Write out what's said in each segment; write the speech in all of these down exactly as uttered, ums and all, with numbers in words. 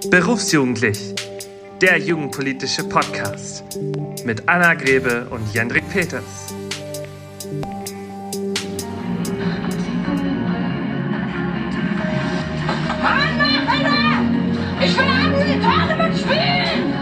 Berufsjugendlich, der jugendpolitische Podcast mit Anna Grebe und Jendrik Peters. Mann, meine Kinder! Ich will einen Tournament spielen!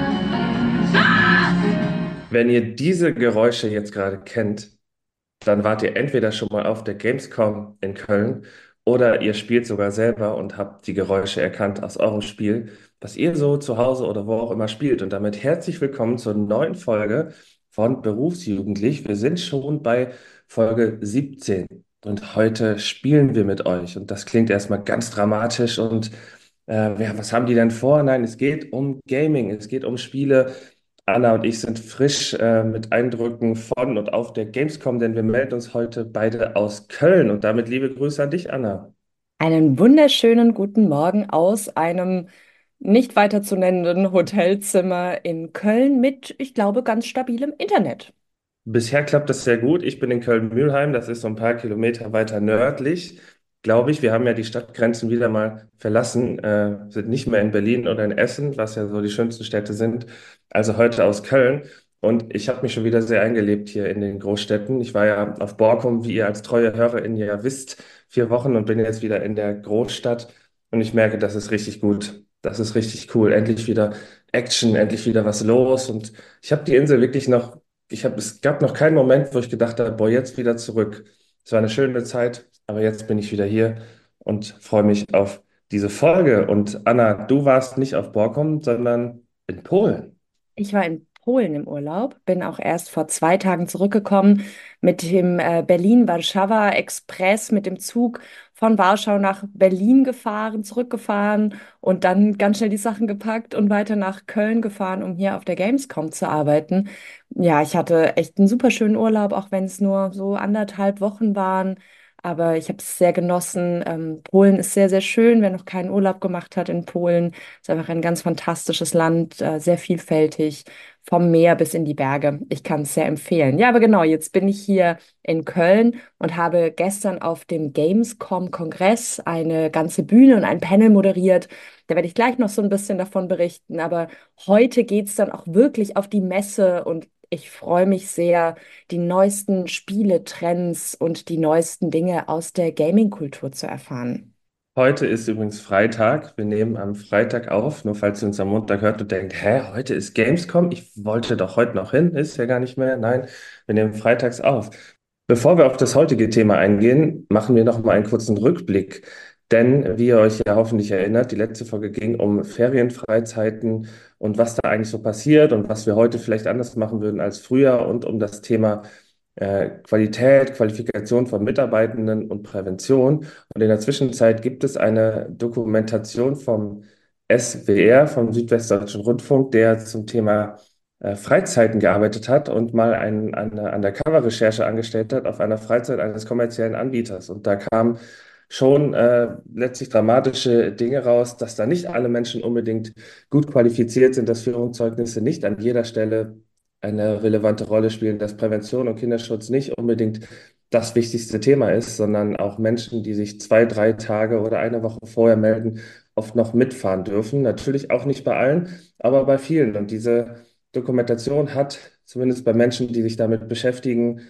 Was? Wenn ihr diese Geräusche jetzt gerade kennt, dann wart ihr entweder schon mal auf der Gamescom in Köln oder ihr spielt sogar selber und habt die Geräusche erkannt aus eurem Spiel, was ihr so zu Hause oder wo auch immer spielt. Und damit herzlich willkommen zur neuen Folge von Berufsjugendlich. Wir sind schon bei Folge siebzehn und heute spielen wir mit euch. Und das klingt erstmal ganz dramatisch und äh, ja, was haben die denn vor? Nein, es geht um Gaming, es geht um Spiele. Anna und ich sind frisch äh, mit Eindrücken von und auf der Gamescom, denn wir melden uns heute beide aus Köln. Und damit liebe Grüße an dich, Anna. Einen wunderschönen guten Morgen aus einem nicht weiter zu nennenden Hotelzimmer in Köln mit, ich glaube, ganz stabilem Internet. Bisher klappt das sehr gut. Ich bin in Köln-Mülheim, das ist so ein paar Kilometer weiter nördlich, glaube ich. Wir haben ja die Stadtgrenzen wieder mal verlassen, äh, sind nicht mehr in Berlin oder in Essen, was ja so die schönsten Städte sind. Also heute aus Köln. Und ich habe mich schon wieder sehr eingelebt hier in den Großstädten. Ich war ja auf Borkum, wie ihr als treue HörerInnen ja wisst, vier Wochen und bin jetzt wieder in der Großstadt. Und ich merke, das ist richtig gut. Das ist richtig cool. Endlich wieder Action, endlich wieder was los. Und ich habe die Insel wirklich noch ich habe, es gab noch keinen Moment, wo ich gedacht habe, boah, jetzt wieder zurück. Es war eine schöne Zeit, aber jetzt bin ich wieder hier und freue mich auf diese Folge. Und Anna, du warst nicht auf Borkum, sondern in Polen. Ich war in Polen im Urlaub, bin auch erst vor zwei Tagen zurückgekommen mit dem äh, Berlin-Warschauer Express mit dem Zug von Warschau nach Berlin gefahren, zurückgefahren und dann ganz schnell die Sachen gepackt und weiter nach Köln gefahren, um hier auf der Gamescom zu arbeiten. Ja, ich hatte echt einen super schönen Urlaub, auch wenn es nur so anderthalb Wochen waren. Aber ich habe es sehr genossen. Ähm, Polen ist sehr, sehr schön. Wer noch keinen Urlaub gemacht hat in Polen, ist einfach ein ganz fantastisches Land, äh, sehr vielfältig, vom Meer bis in die Berge. Ich kann es sehr empfehlen. Ja, aber genau, jetzt bin ich hier in Köln und habe gestern auf dem Gamescom-Kongress eine ganze Bühne und ein Panel moderiert. Da werde ich gleich noch so ein bisschen davon berichten. Aber heute geht es dann auch wirklich auf die Messe und ich freue mich sehr, die neuesten Spieletrends und die neuesten Dinge aus der Gaming-Kultur zu erfahren. Heute ist übrigens Freitag. Wir nehmen am Freitag auf, nur falls ihr uns am Montag hört und denkt, hä, heute ist Gamescom? Ich wollte doch heute noch hin, ist ja gar nicht mehr. Nein, wir nehmen freitags auf. Bevor wir auf das heutige Thema eingehen, machen wir noch mal einen kurzen Rückblick. Denn, wie ihr euch ja hoffentlich erinnert, die letzte Folge ging um Ferienfreizeiten und was da eigentlich so passiert und was wir heute vielleicht anders machen würden als früher und um das Thema äh, Qualität, Qualifikation von Mitarbeitenden und Prävention. Und in der Zwischenzeit gibt es eine Dokumentation vom S W R, vom Südwestdeutschen Rundfunk, der zum Thema äh, Freizeiten gearbeitet hat und mal ein, eine Undercover-Recherche angestellt hat auf einer Freizeit eines kommerziellen Anbieters. Und da kam schon äh, letztlich dramatische Dinge raus, dass da nicht alle Menschen unbedingt gut qualifiziert sind, dass Führungszeugnisse nicht an jeder Stelle eine relevante Rolle spielen, dass Prävention und Kinderschutz nicht unbedingt das wichtigste Thema ist, sondern auch Menschen, die sich zwei, drei Tage oder eine Woche vorher melden, oft noch mitfahren dürfen. Natürlich auch nicht bei allen, aber bei vielen. Und diese Dokumentation hat zumindest bei Menschen, die sich damit beschäftigen,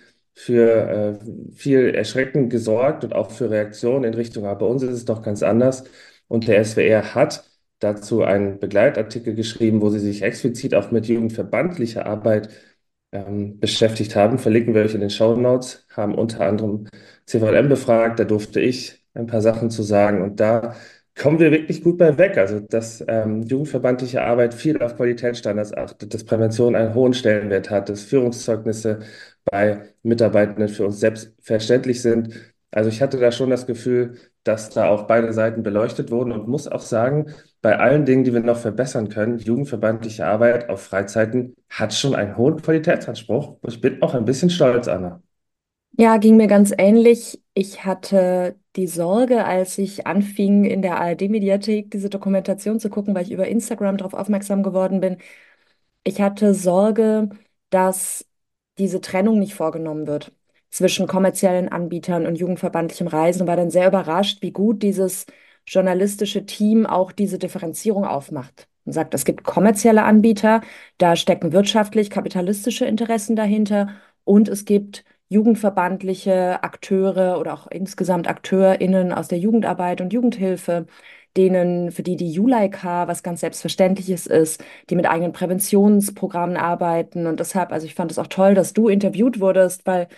für äh, viel Erschrecken gesorgt und auch für Reaktionen in Richtung, aber bei uns ist es doch ganz anders. Und der S W R hat dazu einen Begleitartikel geschrieben, wo sie sich explizit auch mit jugendverbandlicher Arbeit ähm, beschäftigt haben. Verlinken wir euch in den Shownotes, haben unter anderem C V L M befragt, da durfte ich ein paar Sachen zu sagen und da kommen wir wirklich gut bei weg. Also, dass ähm, jugendverbandliche Arbeit viel auf Qualitätsstandards achtet, dass Prävention einen hohen Stellenwert hat, dass Führungszeugnisse bei Mitarbeitenden für uns selbstverständlich sind. Also ich hatte da schon das Gefühl, dass da auch beide Seiten beleuchtet wurden und muss auch sagen, bei allen Dingen, die wir noch verbessern können, jugendverbandliche Arbeit auf Freizeiten hat schon einen hohen Qualitätsanspruch. Ich bin auch ein bisschen stolz, Anna. Ja, ging mir ganz ähnlich. Ich hatte die Sorge, als ich anfing, in der A R D-Mediathek diese Dokumentation zu gucken, weil ich über Instagram darauf aufmerksam geworden bin. Ich hatte Sorge, dass diese Trennung nicht vorgenommen wird zwischen kommerziellen Anbietern und jugendverbandlichem Reisen und war dann sehr überrascht, wie gut dieses journalistische Team auch diese Differenzierung aufmacht und sagt, es gibt kommerzielle Anbieter, da stecken wirtschaftlich kapitalistische Interessen dahinter und es gibt jugendverbandliche Akteure oder auch insgesamt AkteurInnen aus der Jugendarbeit und Jugendhilfe, denen, für die die Juleika was ganz Selbstverständliches ist, die mit eigenen Präventionsprogrammen arbeiten. Und deshalb, also ich fand es auch toll, dass du interviewt wurdest, weil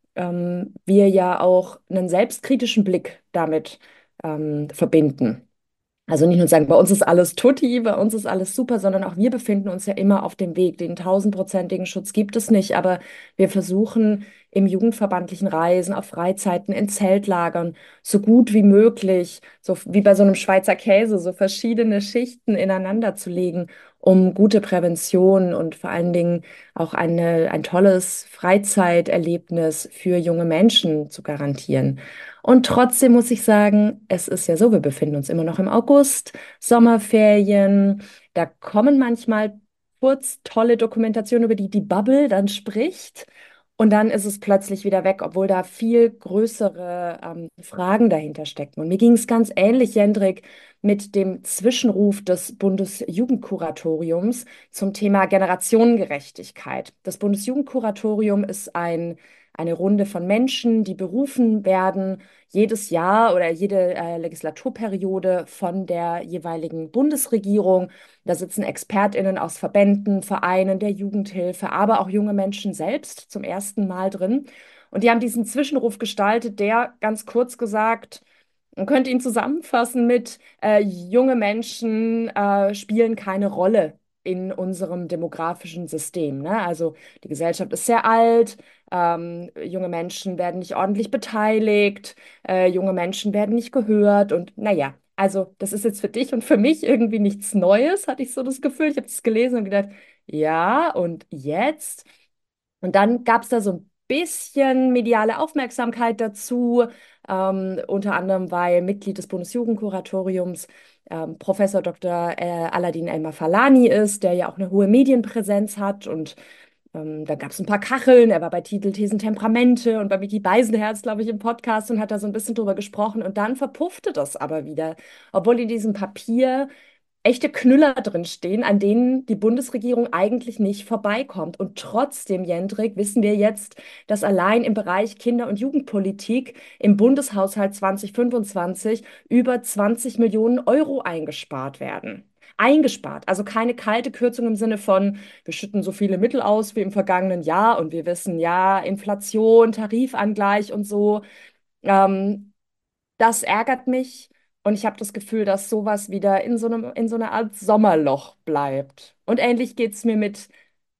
ähm, wir ja auch einen selbstkritischen Blick damit ähm, verbinden. Also nicht nur sagen, bei uns ist alles tutti, bei uns ist alles super, sondern auch wir befinden uns ja immer auf dem Weg. Den tausendprozentigen Schutz gibt es nicht, aber wir versuchen im jugendverbandlichen Reisen, auf Freizeiten, in Zeltlagern, so gut wie möglich, so wie bei so einem Schweizer Käse, so verschiedene Schichten ineinander zu legen, um gute Prävention und vor allen Dingen auch eine, ein tolles Freizeiterlebnis für junge Menschen zu garantieren. Und trotzdem muss ich sagen, es ist ja so, wir befinden uns immer noch im August, Sommerferien. Da kommen manchmal kurz tolle Dokumentationen, über die die Bubble dann spricht. Und dann ist es plötzlich wieder weg, obwohl da viel größere ähm, Fragen dahinter stecken. Und mir ging es ganz ähnlich, Jendrik, mit dem Zwischenruf des Bundesjugendkuratoriums zum Thema Generationengerechtigkeit. Das Bundesjugendkuratorium ist ein, eine Runde von Menschen, die berufen werden, jedes Jahr oder jede äh, Legislaturperiode von der jeweiligen Bundesregierung. Da sitzen ExpertInnen aus Verbänden, Vereinen, der Jugendhilfe, aber auch junge Menschen selbst zum ersten Mal drin. Und die haben diesen Zwischenruf gestaltet, der ganz kurz gesagt, man könnte ihn zusammenfassen mit äh, junge Menschen äh, spielen keine Rolle in unserem demografischen System. Ne? Also die Gesellschaft ist sehr alt, ähm, junge Menschen werden nicht ordentlich beteiligt, äh, junge Menschen werden nicht gehört und naja, also das ist jetzt für dich und für mich irgendwie nichts Neues, hatte ich so das Gefühl. Ich habe es gelesen und gedacht, ja, und jetzt? Und dann gab es da so ein bisschen mediale Aufmerksamkeit dazu, ähm, unter anderem weil Mitglied des Bundesjugendkuratoriums ähm, Professor Doktor Äh, Aladin El-Mafalani ist, der ja auch eine hohe Medienpräsenz hat. Und ähm, da gab es ein paar Kacheln. Er war bei Titel Thesen Temperamente und bei Micky Beisenherz, glaube ich, im Podcast und hat da so ein bisschen drüber gesprochen. Und dann verpuffte das aber wieder, obwohl in diesem Papier echte Knüller drin stehen, an denen die Bundesregierung eigentlich nicht vorbeikommt. Und trotzdem, Jendrik, wissen wir jetzt, dass allein im Bereich Kinder- und Jugendpolitik im Bundeshaushalt zwanzig fünfundzwanzig über zwanzig Millionen Euro eingespart werden. Eingespart, also keine kalte Kürzung im Sinne von, wir schütten so viele Mittel aus wie im vergangenen Jahr und wir wissen, ja, Inflation, Tarifangleich und so. Ähm, Das ärgert mich und ich habe das Gefühl, dass sowas wieder in so einem, in so einer Art Sommerloch bleibt. Und ähnlich geht es mir mit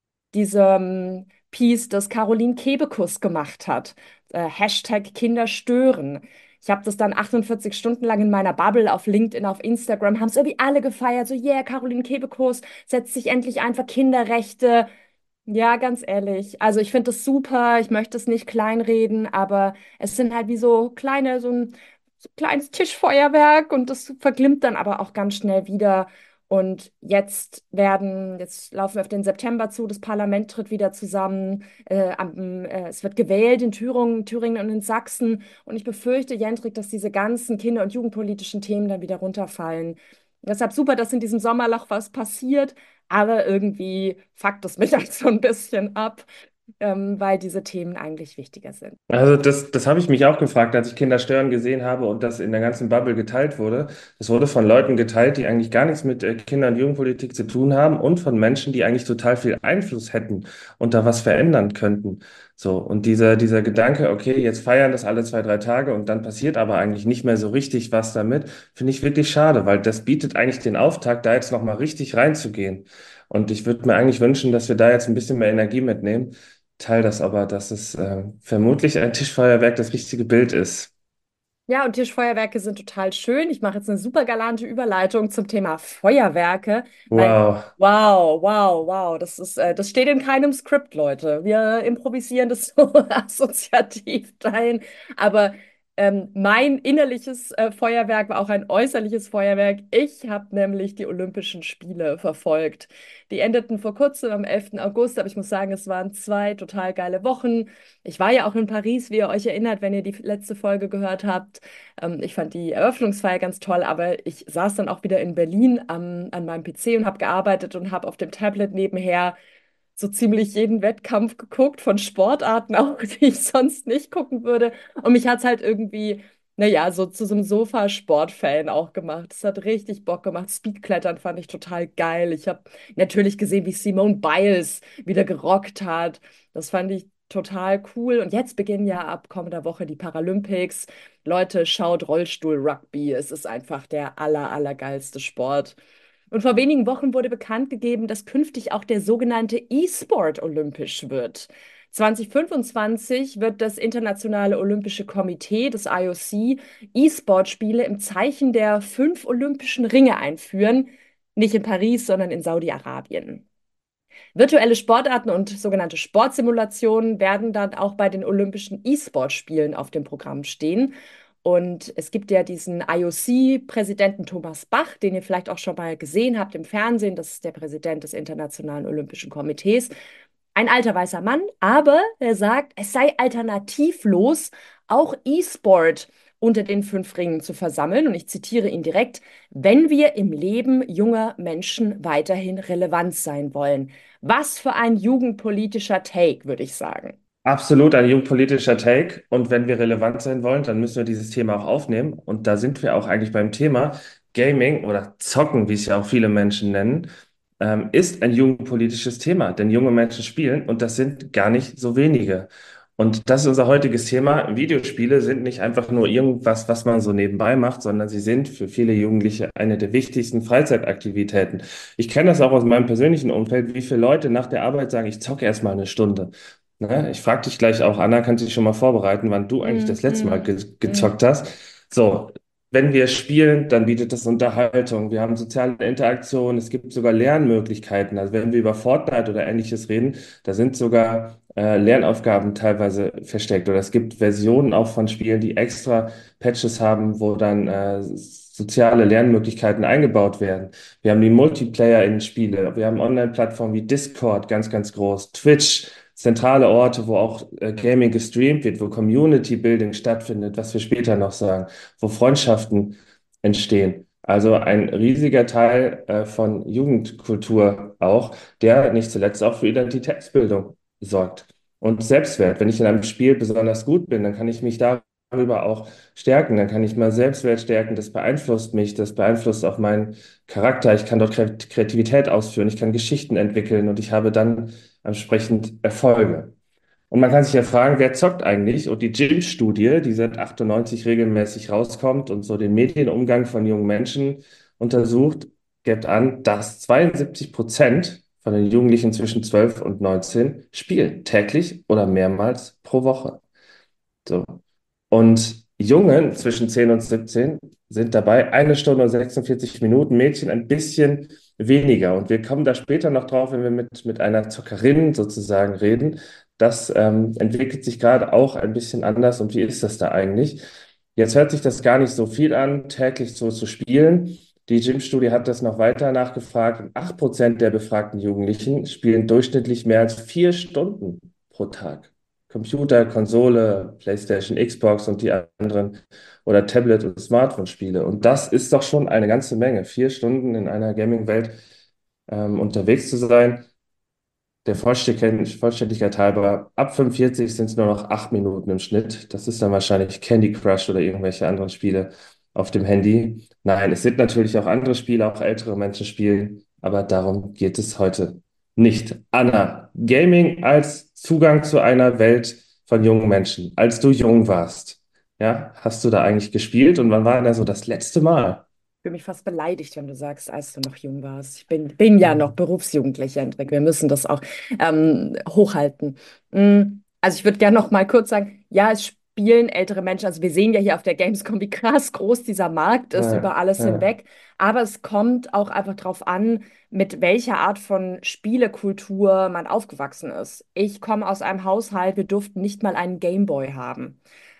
diesem Piece, das Caroline Kebekus gemacht hat. Äh, Hashtag Kinder stören. Ich habe das dann achtundvierzig Stunden lang in meiner Bubble auf LinkedIn, auf Instagram, haben es irgendwie alle gefeiert. So, yeah, Caroline Kebekus setzt sich endlich ein für Kinderrechte. Ja, ganz ehrlich. Also ich finde das super. Ich möchte es nicht kleinreden, aber es sind halt wie so kleine, so ein, so kleines Tischfeuerwerk und das verglimmt dann aber auch ganz schnell wieder. Und jetzt werden, jetzt laufen wir auf den September zu, das Parlament tritt wieder zusammen, äh, am, äh, es wird gewählt in Thüringen, Thüringen und in Sachsen. Und ich befürchte, Jendrik, dass diese ganzen kinder- und jugendpolitischen Themen dann wieder runterfallen. Deshalb super, dass in diesem Sommerloch was passiert, aber irgendwie fuckt es mich halt so ein bisschen ab, ähm, weil diese Themen eigentlich wichtiger sind. Also das, das habe ich mich auch gefragt, als ich Kinder stören gesehen habe und das in der ganzen Bubble geteilt wurde. Das wurde von Leuten geteilt, die eigentlich gar nichts mit äh, Kinder- und Jugendpolitik zu tun haben und von Menschen, die eigentlich total viel Einfluss hätten und da was verändern könnten. So, und dieser, dieser Gedanke, okay, jetzt feiern das alle zwei, drei Tage und dann passiert aber eigentlich nicht mehr so richtig was damit, finde ich wirklich schade, weil das bietet eigentlich den Auftakt, da jetzt nochmal richtig reinzugehen. Und ich würde mir eigentlich wünschen, dass wir da jetzt ein bisschen mehr Energie mitnehmen. Teil das aber, dass es äh, vermutlich ein Tischfeuerwerk das richtige Bild ist. Ja, und Tischfeuerwerke sind total schön. Ich mache jetzt eine super galante Überleitung zum Thema Feuerwerke, weil Wow. wow, wow, wow, das ist, äh, das steht in keinem Skript, Leute. Wir improvisieren das so assoziativ dahin. Aber Ähm, mein innerliches äh, Feuerwerk war auch ein äußerliches Feuerwerk. Ich habe nämlich die Olympischen Spiele verfolgt. Die endeten vor kurzem am elften August, aber ich muss sagen, es waren zwei total geile Wochen. Ich war ja auch in Paris, wie ihr euch erinnert, wenn ihr die letzte Folge gehört habt. Ähm, ich fand die Eröffnungsfeier ganz toll, aber ich saß dann auch wieder in Berlin am, an meinem P C und habe gearbeitet und habe auf dem Tablet nebenher so ziemlich jeden Wettkampf geguckt, von Sportarten auch, die ich sonst nicht gucken würde. Und mich hat es halt irgendwie, naja, so zu so einem Sofa-Sport-Fan auch gemacht. Es hat richtig Bock gemacht. Speedklettern fand ich total geil. Ich habe natürlich gesehen, wie Simone Biles wieder gerockt hat. Das fand ich total cool. Und jetzt beginnen ja ab kommender Woche die Paralympics. Leute, schaut Rollstuhl-Rugby. Es ist einfach der aller, allergeilste Sport. Und vor wenigen Wochen wurde bekannt gegeben, dass künftig auch der sogenannte E-Sport olympisch wird. zwanzig fünfundzwanzig wird das Internationale Olympische Komitee, das I O C, E-Sport-Spiele im Zeichen der fünf Olympischen Ringe einführen. Nicht in Paris, sondern in Saudi-Arabien. Virtuelle Sportarten und sogenannte Sportsimulationen werden dann auch bei den Olympischen E-Sport-Spielen auf dem Programm stehen. Und es gibt ja diesen I O C-Präsidenten Thomas Bach, den ihr vielleicht auch schon mal gesehen habt im Fernsehen. Das ist der Präsident des Internationalen Olympischen Komitees. Ein alter weißer Mann, aber er sagt, es sei alternativlos, auch E-Sport unter den fünf Ringen zu versammeln. Und ich zitiere ihn direkt: Wenn wir im Leben junger Menschen weiterhin relevant sein wollen. Was für ein jugendpolitischer Take, würde ich sagen. Absolut ein jungpolitischer Take. Und wenn wir relevant sein wollen, dann müssen wir dieses Thema auch aufnehmen. Und da sind wir auch eigentlich beim Thema Gaming oder Zocken, wie es ja auch viele Menschen nennen, ähm, ist ein jugendpolitisches Thema. Denn junge Menschen spielen und das sind gar nicht so wenige. Und das ist unser heutiges Thema. Videospiele sind nicht einfach nur irgendwas, was man so nebenbei macht, sondern sie sind für viele Jugendliche eine der wichtigsten Freizeitaktivitäten. Ich kenne das auch aus meinem persönlichen Umfeld, wie viele Leute nach der Arbeit sagen, ich zocke erst mal eine Stunde. Ne? Ich frage dich gleich auch, Anna, kannst du dich schon mal vorbereiten, wann du eigentlich Mm, das letzte Mal mm, ge mm. gezockt hast? So, wenn wir spielen, dann bietet das Unterhaltung. Wir haben soziale Interaktion, es gibt sogar Lernmöglichkeiten. Also wenn wir über Fortnite oder Ähnliches reden, da sind sogar äh, Lernaufgaben teilweise versteckt. Oder es gibt Versionen auch von Spielen, die extra Patches haben, wo dann äh, soziale Lernmöglichkeiten eingebaut werden. Wir haben die Multiplayer in Spiele. Wir haben Online-Plattformen wie Discord, ganz, ganz groß, Twitch, zentrale Orte, wo auch äh, Gaming gestreamt wird, wo Community Building stattfindet, was wir später noch sagen, wo Freundschaften entstehen. Also ein riesiger Teil äh, von Jugendkultur auch, der nicht zuletzt auch für Identitätsbildung sorgt. Und Selbstwert. Wenn ich in einem Spiel besonders gut bin, dann kann ich mich darüber auch stärken, dann kann ich mal Selbstwert stärken, das beeinflusst mich, das beeinflusst auch meinen Charakter, ich kann dort Kreativität ausführen, ich kann Geschichten entwickeln und ich habe dann entsprechend Erfolge. Und man kann sich ja fragen, wer zockt eigentlich? Und die Gym-Studie, die seit achtundneunzig regelmäßig rauskommt und so den Medienumgang von jungen Menschen untersucht, gibt an, dass zweiundsiebzig Prozent von den Jugendlichen zwischen zwölf und neunzehn spielen, täglich oder mehrmals pro Woche. So. Und Jungen zwischen zehn und siebzehn sind dabei eine Stunde und sechsundvierzig Minuten, Mädchen ein bisschen weniger. Und wir kommen da später noch drauf, wenn wir mit, mit einer Zockerin sozusagen reden. Das ähm, entwickelt sich gerade auch ein bisschen anders. Und wie ist das da eigentlich? Jetzt hört sich das gar nicht so viel an, täglich so zu spielen. Die Gym-Studie hat das noch weiter nachgefragt. Acht Prozent der befragten Jugendlichen spielen durchschnittlich mehr als vier Stunden pro Tag. Computer, Konsole, PlayStation, Xbox und die anderen oder Tablet- und Smartphone-Spiele. Und das ist doch schon eine ganze Menge. Vier Stunden in einer Gaming-Welt ähm, unterwegs zu sein. Der Vollständigkeit, Vollständigkeit halber, ab fünfundvierzig sind es nur noch acht Minuten im Schnitt. Das ist dann wahrscheinlich Candy Crush oder irgendwelche anderen Spiele auf dem Handy. Nein, es sind natürlich auch andere Spiele, auch ältere Menschen spielen, aber darum geht es heute nicht. Anna, Gaming als Zugang zu einer Welt von jungen Menschen. Als du jung warst, ja, hast du da eigentlich gespielt und wann war denn so das letzte Mal? Ich fühle mich fast beleidigt, wenn du sagst, als du noch jung warst. Ich bin, bin ja noch Berufsjugendlicher, Hendrik. Wir müssen das auch ähm, hochhalten. Mm, Also ich würde gerne noch mal kurz sagen, ja, es spielen ältere Menschen. Also wir sehen ja hier auf der Gamescom, wie krass groß dieser Markt ist über Ja, alles ja. hinweg. Aber es kommt auch einfach darauf an, mit welcher Art von Spielekultur man aufgewachsen ist. Ich komme aus einem Haushalt, wir durften nicht mal einen Gameboy haben.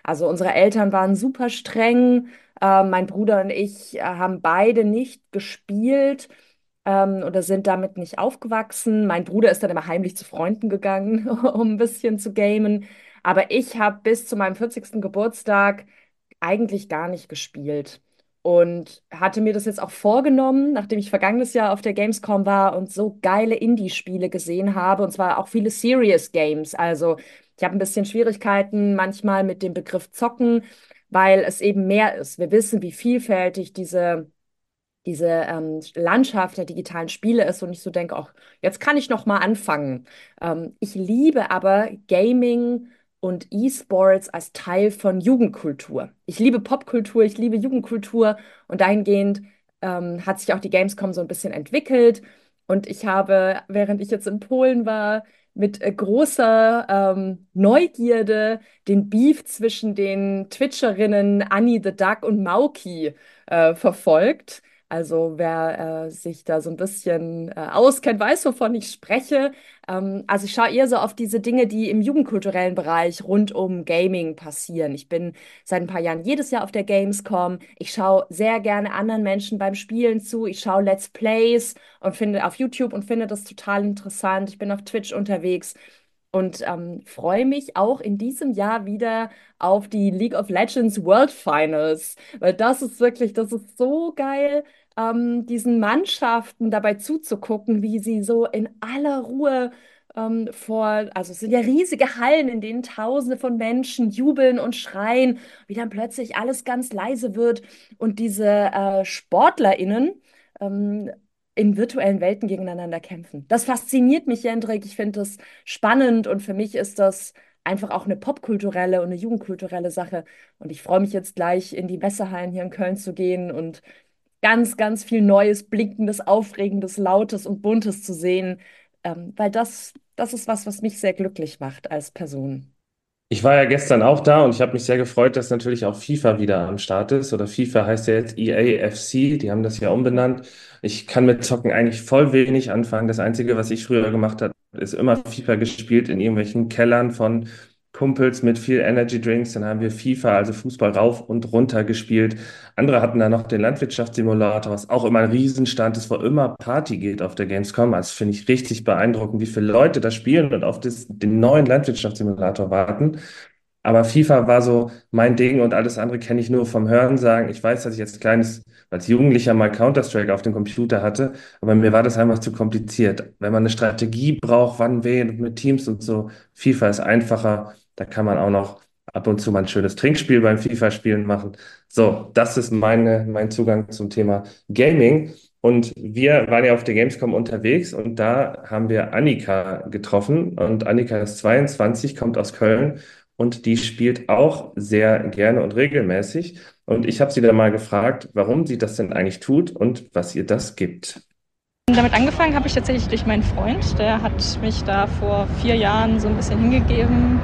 Also unsere Eltern waren super streng. Äh, mein Bruder und ich äh, haben beide nicht gespielt ähm, oder sind damit nicht aufgewachsen. Mein Bruder ist dann immer heimlich zu Freunden gegangen, um ein bisschen zu gamen. Aber ich habe bis zu meinem vierzigsten Geburtstag eigentlich gar nicht gespielt. Und hatte mir das jetzt auch vorgenommen, nachdem ich vergangenes Jahr auf der Gamescom war und so geile Indie-Spiele gesehen habe, und zwar auch viele Serious Games. Also ich habe ein bisschen Schwierigkeiten manchmal mit dem Begriff Zocken, weil es eben mehr ist. Wir wissen, wie vielfältig diese diese ähm, Landschaft der digitalen Spiele ist und ich so denke, auch jetzt kann ich noch mal anfangen. Ähm, ich liebe aber Gaming und E-Sports als Teil von Jugendkultur. Ich liebe Popkultur, ich liebe Jugendkultur und dahingehend ähm, hat sich auch die Gamescom so ein bisschen entwickelt und ich habe, während ich jetzt in Polen war, mit äh, großer ähm, Neugierde den Beef zwischen den Twitcherinnen Annie the Duck und Mauki äh, verfolgt. Also wer äh, sich da so ein bisschen äh, auskennt, weiß, wovon ich spreche. Ähm, also ich schaue eher so auf diese Dinge, die im jugendkulturellen Bereich rund um Gaming passieren. Ich bin seit ein paar Jahren jedes Jahr auf der Gamescom. Ich schaue sehr gerne anderen Menschen beim Spielen zu. Ich schaue Let's Plays und finde auf YouTube und finde das total interessant. Ich bin auf Twitch unterwegs. Und ähm, freue mich auch in diesem Jahr wieder auf die League of Legends World Finals, weil das ist wirklich, das ist so geil, ähm, diesen Mannschaften dabei zuzugucken, wie sie so in aller Ruhe ähm, vor, also es sind ja riesige Hallen, in denen Tausende von Menschen jubeln und schreien, wie dann plötzlich alles ganz leise wird und diese äh, SportlerInnen ähm, in virtuellen Welten gegeneinander kämpfen. Das fasziniert mich, Jendrik. Ich finde das spannend und für mich ist das einfach auch eine popkulturelle und eine jugendkulturelle Sache. Und ich freue mich jetzt gleich in die Messehallen hier in Köln zu gehen und ganz, ganz viel Neues, Blinkendes, Aufregendes, Lautes und Buntes zu sehen, ähm, weil das, das ist was, was mich sehr glücklich macht als Person. Ich war ja gestern auch da und ich habe mich sehr gefreut, dass natürlich auch FIFA wieder am Start ist. Oder FIFA heißt ja jetzt E A F C, die haben das ja umbenannt. Ich kann mit Zocken eigentlich voll wenig anfangen. Das Einzige, was ich früher gemacht habe, ist immer FIFA gespielt in irgendwelchen Kellern von Kumpels mit viel Energy Drinks. Dann haben wir FIFA, also Fußball rauf und runter gespielt. Andere hatten da noch den Landwirtschaftssimulator, was auch immer ein Riesenstand ist, wo immer Party geht auf der Gamescom. Also finde ich richtig beeindruckend, wie viele Leute da spielen und auf das, den neuen Landwirtschaftssimulator warten. Aber FIFA war so mein Ding und alles andere kenne ich nur vom Hörensagen. Ich weiß, dass ich als kleines, als Jugendlicher mal Counter-Strike auf dem Computer hatte, aber mir war das einfach zu kompliziert. Wenn man eine Strategie braucht, wann wählen und mit Teams und so, FIFA ist einfacher. Da kann man auch noch ab und zu mal ein schönes Trinkspiel beim FIFA-Spielen machen. So, das ist meine, mein Zugang zum Thema Gaming. Und wir waren ja auf der Gamescom unterwegs und da haben wir Annika getroffen. Und Annika ist zweiundzwanzig, kommt aus Köln und die spielt auch sehr gerne und regelmäßig. Und ich habe sie dann mal gefragt, warum sie das denn eigentlich tut und was ihr das gibt. Damit angefangen habe ich tatsächlich durch meinen Freund. Der hat mich da vor vier Jahren so ein bisschen hingegeben,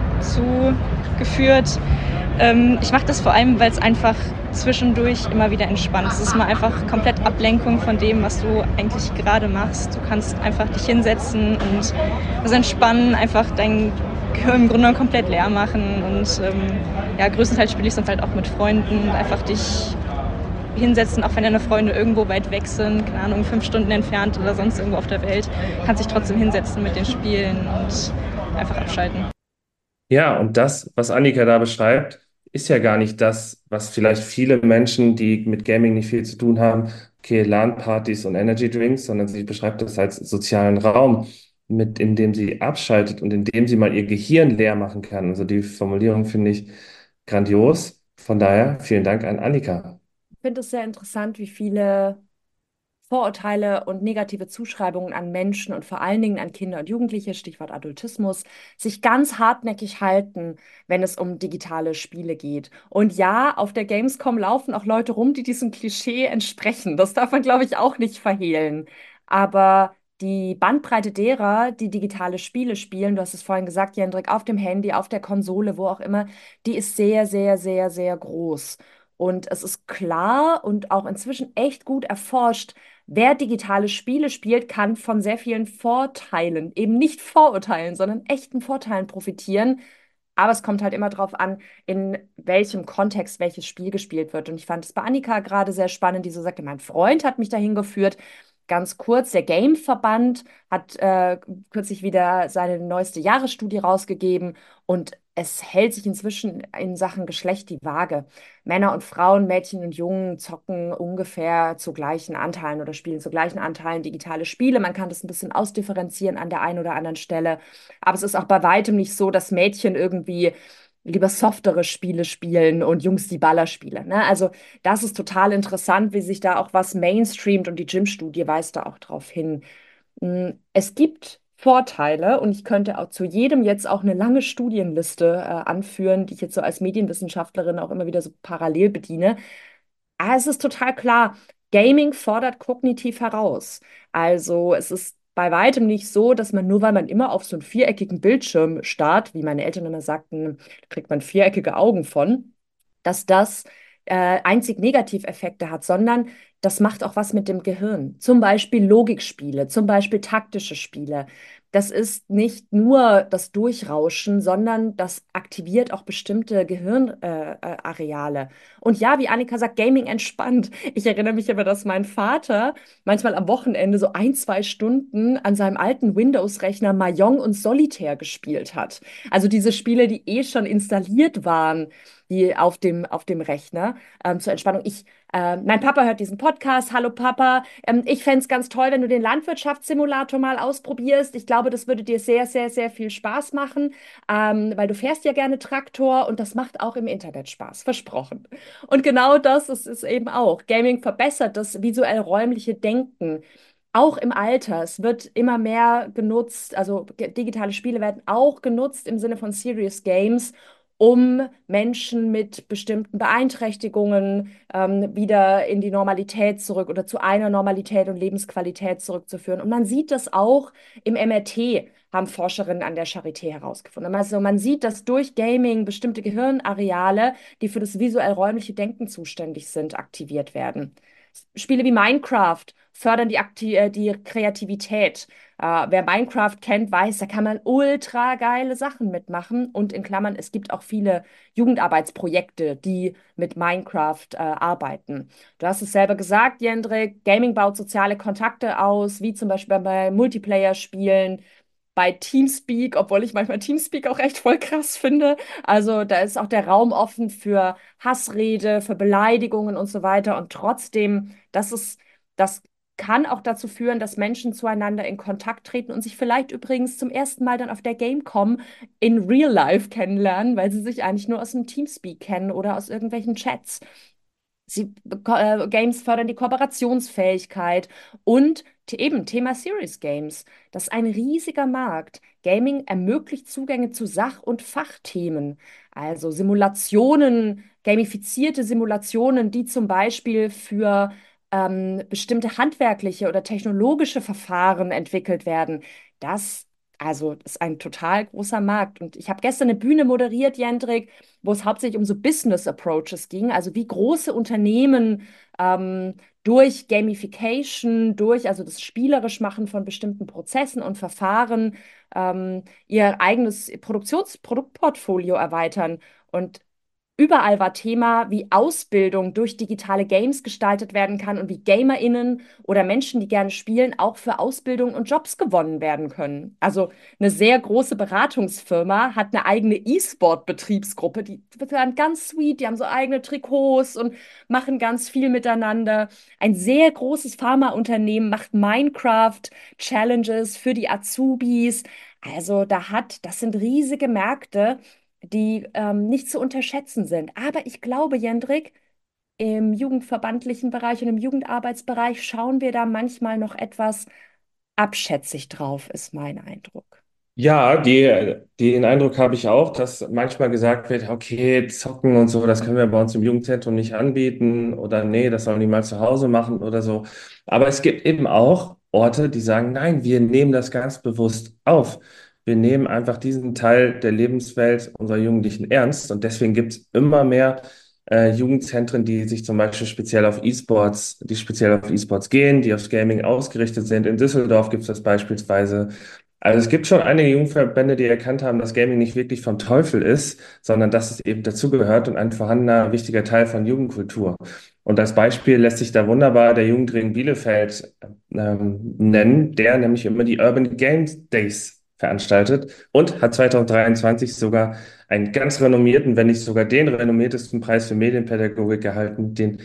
zugeführt. Ähm, ich mache das vor allem, weil es einfach zwischendurch immer wieder entspannt. Es ist mal einfach komplett Ablenkung von dem, was du eigentlich gerade machst. Du kannst einfach dich hinsetzen und das entspannen, einfach dein Gehirn im Grunde genommen komplett leer machen. Und ähm, ja, größtenteils spiele ich sonst halt auch mit Freunden, einfach dich hinsetzen, auch wenn deine Freunde irgendwo weit weg sind, keine Ahnung, fünf Stunden entfernt oder sonst irgendwo auf der Welt, kannst dich trotzdem hinsetzen mit den Spielen und einfach abschalten. Ja, und das, was Annika da beschreibt, ist ja gar nicht das, was vielleicht viele Menschen, die mit Gaming nicht viel zu tun haben, okay, LAN-Partys und Energy Drinks, sondern sie beschreibt das als sozialen Raum, mit in dem sie abschaltet und in dem sie mal ihr Gehirn leer machen kann. Also die Formulierung finde ich grandios. Von daher vielen Dank an Annika. Ich finde es sehr interessant, wie viele Vorurteile und negative Zuschreibungen an Menschen und vor allen Dingen an Kinder und Jugendliche, Stichwort Adultismus, sich ganz hartnäckig halten, wenn es um digitale Spiele geht. Und ja, auf der Gamescom laufen auch Leute rum, die diesem Klischee entsprechen. Das darf man, glaube ich, auch nicht verhehlen. Aber die Bandbreite derer, die digitale Spiele spielen, du hast es vorhin gesagt, Jendrik, auf dem Handy, auf der Konsole, wo auch immer, die ist sehr, sehr, sehr, sehr groß. Und es ist klar und auch inzwischen echt gut erforscht, wer digitale Spiele spielt, kann von sehr vielen Vorteilen, eben nicht Vorurteilen, sondern echten Vorteilen profitieren. Aber es kommt halt immer darauf an, in welchem Kontext welches Spiel gespielt wird. Und ich fand es bei Annika gerade sehr spannend, die so sagte, mein Freund hat mich dahin geführt. Ganz kurz, der Game-Verband hat äh, kürzlich wieder seine neueste Jahresstudie rausgegeben und es hält sich inzwischen in Sachen Geschlecht die Waage. Männer und Frauen, Mädchen und Jungen zocken ungefähr zu gleichen Anteilen oder spielen zu gleichen Anteilen digitale Spiele. Man kann das ein bisschen ausdifferenzieren an der einen oder anderen Stelle. Aber es ist auch bei weitem nicht so, dass Mädchen irgendwie lieber softere Spiele spielen und Jungs die Ballerspiele. Ne? Also das ist total interessant, wie sich da auch was mainstreamt und die Gym-Studie weist da auch drauf hin. Mm, Es gibt Vorteile und ich könnte auch zu jedem jetzt auch eine lange Studienliste äh, anführen, die ich jetzt so als Medienwissenschaftlerin auch immer wieder so parallel bediene. Ah, es ist total klar, Gaming fordert kognitiv heraus. Also es ist bei weitem nicht so, dass man nur, weil man immer auf so einen viereckigen Bildschirm starrt, wie meine Eltern immer sagten, da kriegt man viereckige Augen von, dass das äh, einzig Negativeffekte hat, sondern das macht auch was mit dem Gehirn. Zum Beispiel Logikspiele, zum Beispiel taktische Spiele. Das ist nicht nur das Durchrauschen, sondern das aktiviert auch bestimmte Gehirnareale. Äh, äh, Areale. Und ja, wie Annika sagt, Gaming entspannt. Ich erinnere mich aber, dass mein Vater manchmal am Wochenende so ein, zwei Stunden an seinem alten Windows-Rechner Mahjong und Solitär gespielt hat. Also diese Spiele, die eh schon installiert waren, die auf dem, auf dem Rechner ähm, zur Entspannung. Ich, äh, mein Papa hört diesen Podcast. Hallo Papa. Ähm, ich fände es ganz toll, wenn du den Landwirtschaftssimulator mal ausprobierst. Ich glaube, das würde dir sehr, sehr, sehr viel Spaß machen, ähm, weil du fährst ja gerne Traktor und das macht auch im Internet Spaß. Versprochen. Und genau das ist es eben auch. Gaming verbessert das visuell-räumliche Denken. Auch im Alter. Es wird immer mehr genutzt, also ge- digitale Spiele werden auch genutzt im Sinne von Serious Games, um Menschen mit bestimmten Beeinträchtigungen ähm, wieder in die Normalität zurück oder zu einer Normalität und Lebensqualität zurückzuführen. Und man sieht das auch im M R T, haben Forscherinnen an der Charité herausgefunden. Also man sieht, dass durch Gaming bestimmte Gehirnareale, die für das visuell-räumliche Denken zuständig sind, aktiviert werden. Spiele wie Minecraft fördern die, Akti äh, die Kreativität. Äh, wer Minecraft kennt, weiß, da kann man ultra geile Sachen mitmachen. Und in Klammern, es gibt auch viele Jugendarbeitsprojekte, die mit Minecraft äh, arbeiten. Du hast es selber gesagt, Jendrik, Gaming baut soziale Kontakte aus, wie zum Beispiel bei Multiplayer-Spielen, bei Teamspeak, obwohl ich manchmal Teamspeak auch echt voll krass finde. Also da ist auch der Raum offen für Hassrede, für Beleidigungen und so weiter. Und trotzdem, das ist, das kann auch dazu führen, dass Menschen zueinander in Kontakt treten und sich vielleicht übrigens zum ersten Mal dann auf der Gamescom in Real Life kennenlernen, weil sie sich eigentlich nur aus dem Teamspeak kennen oder aus irgendwelchen Chats. Sie, äh, Games fördern die Kooperationsfähigkeit und t- eben Thema Serious Games. Das ist ein riesiger Markt. Gaming ermöglicht Zugänge zu Sach- und Fachthemen, also Simulationen, gamifizierte Simulationen, die zum Beispiel für ähm, bestimmte handwerkliche oder technologische Verfahren entwickelt werden. Das also ist ein total großer Markt. Und ich habe gestern eine Bühne moderiert, Jendrik, wo es hauptsächlich um so Business Approaches ging, also wie große Unternehmen ähm, durch Gamification, durch also das spielerisch Machen von bestimmten Prozessen und Verfahren ähm, ihr eigenes Produktions Produktportfolio erweitern. Und überall war Thema, wie Ausbildung durch digitale Games gestaltet werden kann und wie GamerInnen oder Menschen, die gerne spielen, auch für Ausbildung und Jobs gewonnen werden können. Also eine sehr große Beratungsfirma hat eine eigene E-Sport-Betriebsgruppe, die sind ganz sweet, die haben so eigene Trikots und machen ganz viel miteinander. Ein sehr großes Pharmaunternehmen macht Minecraft-Challenges für die Azubis. Also da hat, das sind riesige Märkte, die ähm, nicht zu unterschätzen sind. Aber ich glaube, Jendrik, im jugendverbandlichen Bereich und im Jugendarbeitsbereich schauen wir da manchmal noch etwas abschätzig drauf, ist mein Eindruck. Ja, die, den Eindruck habe ich auch, dass manchmal gesagt wird, okay, zocken und so, das können wir bei uns im Jugendzentrum nicht anbieten oder nee, das sollen die mal zu Hause machen oder so. Aber es gibt eben auch Orte, die sagen, nein, wir nehmen das ganz bewusst auf. Wir nehmen einfach diesen Teil der Lebenswelt unserer Jugendlichen ernst und deswegen gibt es immer mehr äh, Jugendzentren, die sich zum Beispiel speziell auf E-Sports, die speziell auf E-Sports gehen, die aufs Gaming ausgerichtet sind. In Düsseldorf gibt es das beispielsweise. Also es gibt schon einige Jugendverbände, die erkannt haben, dass Gaming nicht wirklich vom Teufel ist, sondern dass es eben dazugehört und ein vorhandener wichtiger Teil von Jugendkultur. Und als Beispiel lässt sich da wunderbar der Jugendring Bielefeld ähm, nennen, der nämlich immer die Urban Games Days veranstaltet und hat zwanzig dreiundzwanzig sogar einen ganz renommierten, wenn nicht sogar den renommiertesten Preis für Medienpädagogik erhalten, den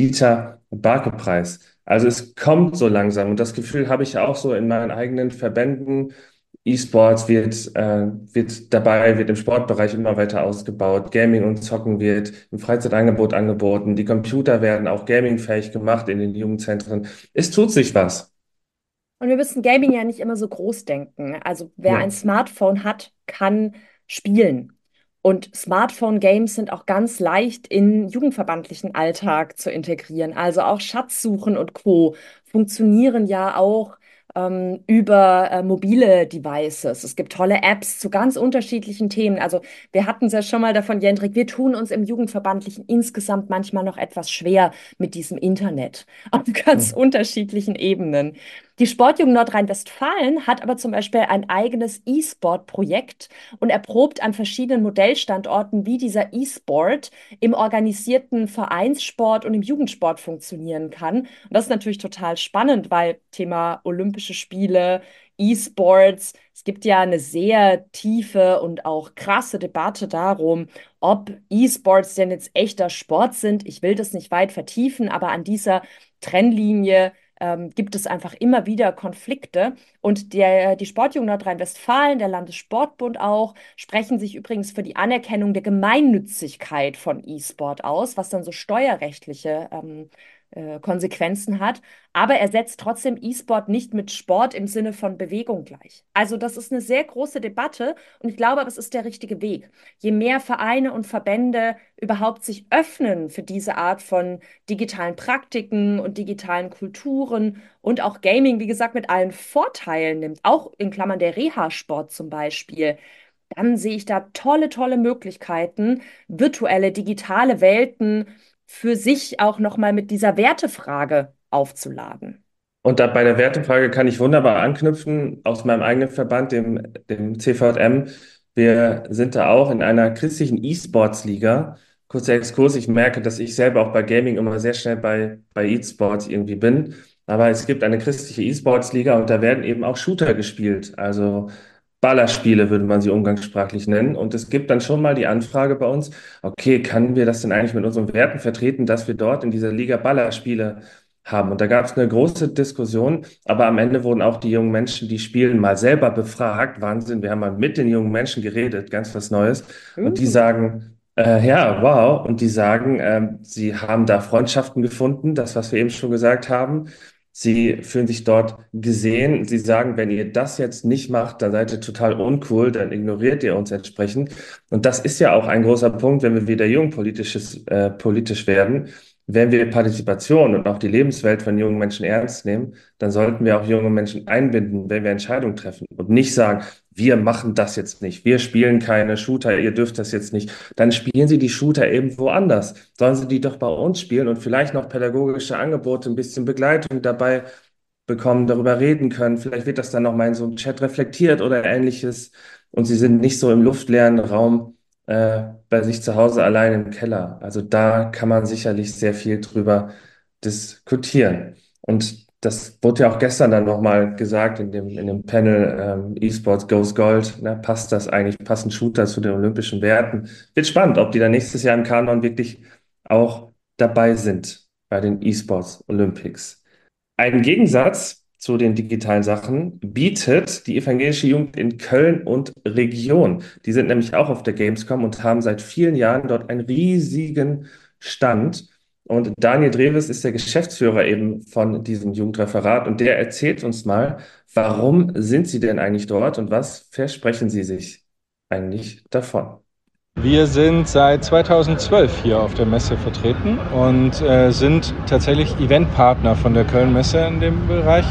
Dieter-Barke-Preis. Also es kommt so langsam und das Gefühl habe ich auch so in meinen eigenen Verbänden. E-Sports wird, äh, wird dabei, wird im Sportbereich immer weiter ausgebaut. Gaming und Zocken wird im Freizeitangebot angeboten. Die Computer werden auch gamingfähig gemacht in den Jugendzentren. Es tut sich was. Und wir müssen Gaming ja nicht immer so groß denken. Also wer ein Ja. Smartphone hat, kann spielen. Und Smartphone-Games sind auch ganz leicht in jugendverbandlichen Alltag zu integrieren. Also auch Schatzsuchen und Co. funktionieren ja auch ähm, über äh, mobile Devices. Es gibt tolle Apps zu ganz unterschiedlichen Themen. Also wir hatten es ja schon mal davon, Jendrik, wir tun uns im Jugendverbandlichen insgesamt manchmal noch etwas schwer mit diesem Internet auf ganz Hm. unterschiedlichen Ebenen. Die Sportjugend Nordrhein-Westfalen hat aber zum Beispiel ein eigenes E-Sport-Projekt und erprobt an verschiedenen Modellstandorten, wie dieser E-Sport im organisierten Vereinssport und im Jugendsport funktionieren kann. Und das ist natürlich total spannend, weil Thema Olympische Spiele, E-Sports, es gibt ja eine sehr tiefe und auch krasse Debatte darum, ob E-Sports denn jetzt echter Sport sind. Ich will das nicht weit vertiefen, aber an dieser Trennlinie ähm, gibt es einfach immer wieder Konflikte. Und der, die Sportjugend Nordrhein-Westfalen, der Landessportbund auch, sprechen sich übrigens für die Anerkennung der Gemeinnützigkeit von E-Sport aus, was dann so steuerrechtliche ähm, äh, Konsequenzen hat. Aber er setzt trotzdem E-Sport nicht mit Sport im Sinne von Bewegung gleich. Also das ist eine sehr große Debatte und ich glaube, das ist der richtige Weg. Je mehr Vereine und Verbände überhaupt sich öffnen für diese Art von digitalen Praktiken und digitalen Kulturen und auch Gaming, wie gesagt, mit allen Vorteilen nimmt, auch in Klammern der Reha-Sport zum Beispiel, dann sehe ich da tolle, tolle Möglichkeiten, virtuelle, digitale Welten für sich auch nochmal mit dieser Wertefrage aufzuladen. Und da bei der Wertefrage kann ich wunderbar anknüpfen aus meinem eigenen Verband, dem, dem C V J M. Wir sind da auch in einer christlichen E-Sports-Liga. Kurzer Exkurs, ich merke, dass ich selber auch bei Gaming immer sehr schnell bei, bei E-Sports irgendwie bin. Aber es gibt eine christliche E-Sports-Liga und da werden eben auch Shooter gespielt. Also Ballerspiele würde man sie umgangssprachlich nennen. Und es gibt dann schon mal die Anfrage bei uns, okay, können wir das denn eigentlich mit unseren Werten vertreten, dass wir dort in dieser Liga Ballerspiele haben? Und da gab es eine große Diskussion, aber am Ende wurden auch die jungen Menschen, die spielen, mal selber befragt. Wahnsinn, wir haben mal mit den jungen Menschen geredet, ganz was Neues. Und die Uh. sagen, äh, ja, wow. Und die sagen, ähm, sie haben da Freundschaften gefunden, das, was wir eben schon gesagt haben. Sie fühlen sich dort gesehen. Sie sagen, wenn ihr das jetzt nicht macht, dann seid ihr total uncool, dann ignoriert ihr uns entsprechend. Und das ist ja auch ein großer Punkt, wenn wir wieder jungpolitisches, äh, politisch werden. Wenn wir Partizipation und auch die Lebenswelt von jungen Menschen ernst nehmen, dann sollten wir auch junge Menschen einbinden, wenn wir Entscheidungen treffen und nicht sagen, wir machen das jetzt nicht, wir spielen keine Shooter, ihr dürft das jetzt nicht. Dann spielen sie die Shooter eben woanders. Sollen sie die doch bei uns spielen und vielleicht noch pädagogische Angebote, ein bisschen Begleitung dabei bekommen, darüber reden können. Vielleicht wird das dann noch mal in so einem Chat reflektiert oder ähnliches und sie sind nicht so im luftleeren Raum äh, bei sich zu Hause allein im Keller. Also da kann man sicherlich sehr viel drüber diskutieren. Und das wurde ja auch gestern dann nochmal gesagt in dem, in dem Panel ähm, E-Sports Goes Gold. Ne? Passt das eigentlich, passen Shooter zu den olympischen Werten? Wird spannend, ob die dann nächstes Jahr im Kanon wirklich auch dabei sind bei den E-Sports Olympics. Ein Gegensatz zu den digitalen Sachen bietet die evangelische Jugend in Köln und Region. Die sind nämlich auch auf der Gamescom und haben seit vielen Jahren dort einen riesigen Stand. Und Daniel Dreves ist der Geschäftsführer eben von diesem Jugendreferat und der erzählt uns mal, warum sind Sie denn eigentlich dort und was versprechen Sie sich eigentlich davon? Wir sind seit zweitausendzwölf hier auf der Messe vertreten und äh, sind tatsächlich Eventpartner von der Köln-Messe in dem Bereich.